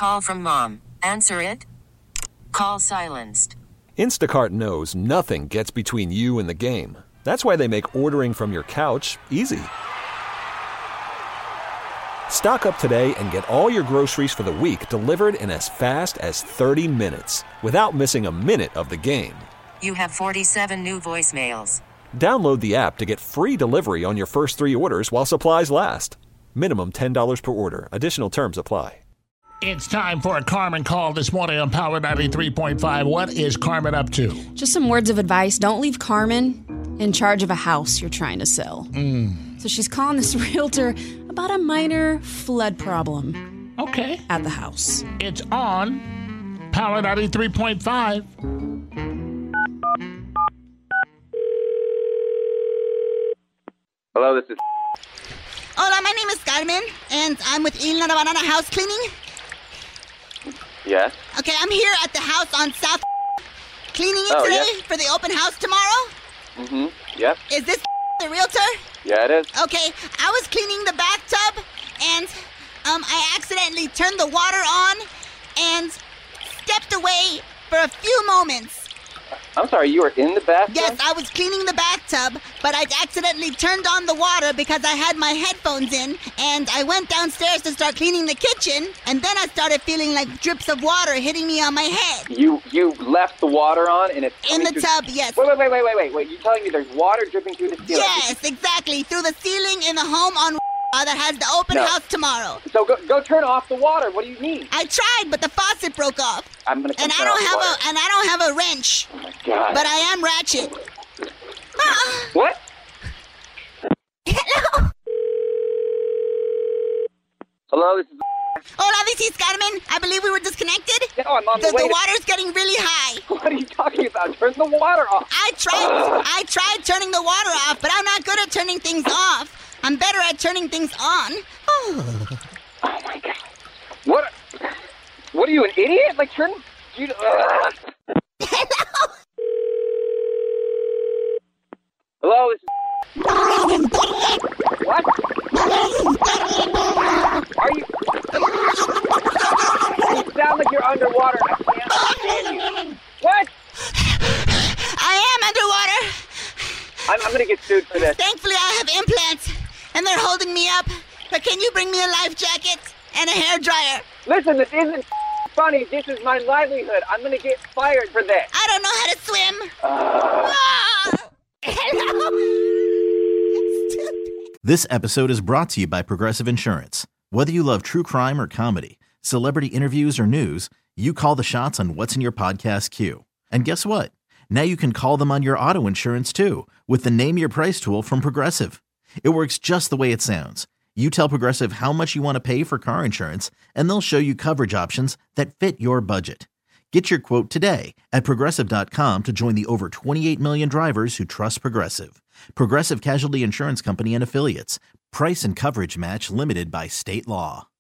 Call from mom. Answer it. Call silenced. Instacart knows nothing gets between you and the game. That's why they make ordering from your couch easy. Stock up today and get all your groceries for the week delivered in as fast as 30 minutes without missing a minute of the game. You have 47 new voicemails. Download the app to get free delivery on your first 3 orders while supplies last. Minimum $10 per order. Additional terms apply. It's time for a Carmen call this morning on Power 93.5. What is Carmen up to? Just some words of advice. Don't leave Carmen in charge of a house you're trying to sell. So she's calling this realtor about a minor flood problem. Okay. At the house. It's on Power 93.5. Hello, this is... Hola, my name is Carmen, and I'm with Ilna Banana House Cleaning. Yes? Okay, I'm here at the house on South cleaning it today for the open house tomorrow. Mm-hmm, yep. Is this the realtor? Yeah, it is. Okay, I was cleaning the bathtub, and I accidentally turned the water on and stepped away for a few moments. I'm sorry, you were in the bathtub? Yes, I was cleaning the bathtub, but I accidentally turned on the water because I had my headphones in, and I went downstairs to start cleaning the kitchen, and then I started feeling like drips of water hitting me on my head. You left the water on and it's... In the tub, yes. Wait. You're telling me there's water dripping through the ceiling? Yes, exactly. Through the ceiling in the home on that has the open house tomorrow. So go turn off the water. What do you mean? I tried, but the faucet broke off. I'm gonna come and turn I off the water. and I don't have a wrench. Oh my God. But I am ratchet. What? Hello. Hello, this is... Hola, this is Carmen. I believe we were disconnected. No, I'm on the way. The water's getting really high. What are you talking about? Turn the water off. I tried turning the water off, but I'm not good at turning things off. I'm better at turning things on. Oh my God. What are you, an idiot? Like, turn... Hello? Hello, this is... What? Are you... You sound like you're underwater. I can't understand you. What? I am underwater. I'm gonna get sued for this. Thankfully, I have implants, and they're holding me up. But can you bring me a life jacket and a hairdryer? Listen, this isn't funny. This is my livelihood. I'm gonna get fired for this. I don't know how to swim. Hello? This episode is brought to you by Progressive Insurance. Whether you love true crime or comedy, celebrity interviews or news, you call the shots on what's in your podcast queue. And guess what? Now you can call them on your auto insurance too with the Name Your Price tool from Progressive. It works just the way it sounds. You tell Progressive how much you want to pay for car insurance, and they'll show you coverage options that fit your budget. Get your quote today at Progressive.com to join the over 28 million drivers who trust Progressive. Progressive Casualty Insurance Company and Affiliates. Price and coverage match limited by state law.